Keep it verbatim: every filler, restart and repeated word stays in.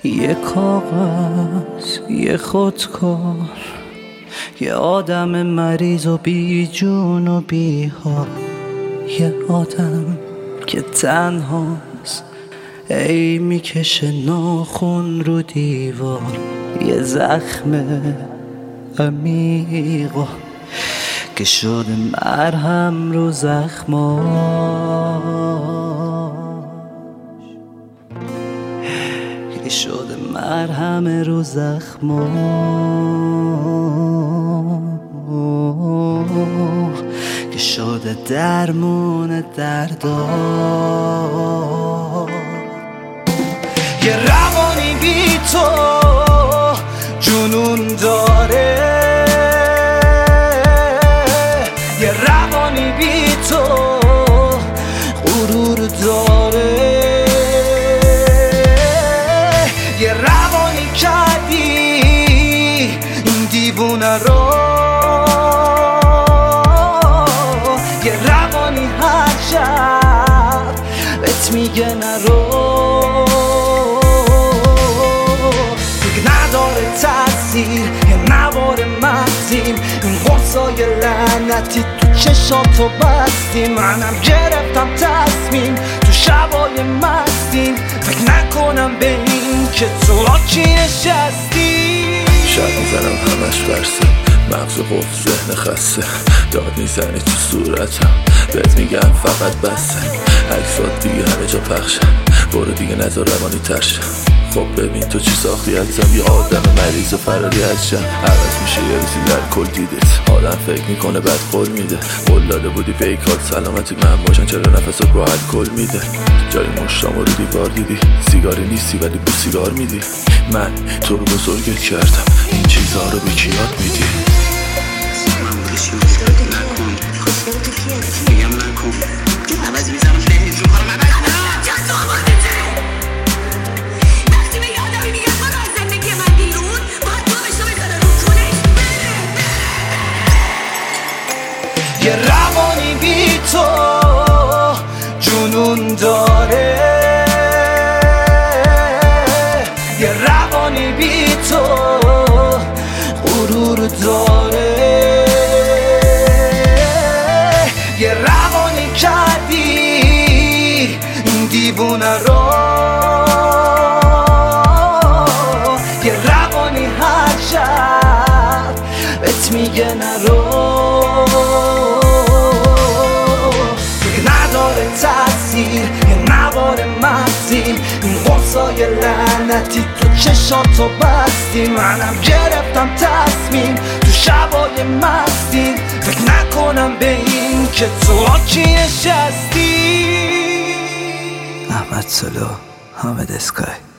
یه کاغذ، یه خودکار، یه آدم مریض و بی جون و بی حال، یه آدم که تنهاست ای میکشه ناخن رو دیوار، یه زخم عمیقا که شده مرهم رو زخماش، که شده مرهم رو زخماش، که شده درمون درداش. یه روانی بی تو جنون داره، یه روانی بی تو غرور داره، یه روانی کردی این دیوونه رو، یه روانی هر شب بهت میگه نرو، نداره تاثیر یه نوار مغزیم، این قرصای لعنتی تو چشاتو بستیم، منم گرفتم تصمیم تو شبای مستیم، فکر نکنم به این که تو آکی نشستی. شب میزنم همش برسه، مغز قفل ذهن خسته، داد میزنی تو صورتم بهت میگم فقط بسه، عکسات دیگه همه جا پخشه، برو دیگه نذار روانی ترشه. خب ببین تو چی ساختی ازم، یه آدم مریض و فراری از جمع، عوض میشه یه روزی در کل دیدت، آدم فکر میکنه بعد قول میده، قول داده بودی پیکات سلامتی من باشن، چرا نفست رو الکل میده، جای مشتام رو دیوار دیدی، سیگاری نیستی ولی بو سیگار میدی، من تو رو بزرگت کردم این چیزها رو به کی یاد میدی؟ میگم نکن عوض میزنم فهمید رو کارم عوض کنم جست آخواه دیده وقتی به یادمی میگم برو از زندگی من بیرون باید تو بشتو بزنه رو کنش یه روانی بی تو جنون داره، یه روانی بی تو غرور داره، یه روانی کردی این دیوونه رو، یه روانی هر شب بهت میگه نرو، نداره تاثیر یه نوار مغزیم، این قرصای لعنتی تو چشاتو بستیم، منم گرفتم تصمیم تو شبای مستیم، فکر نکنم به این که تو آکی نشستی. احمد سلو، حامد اسکای.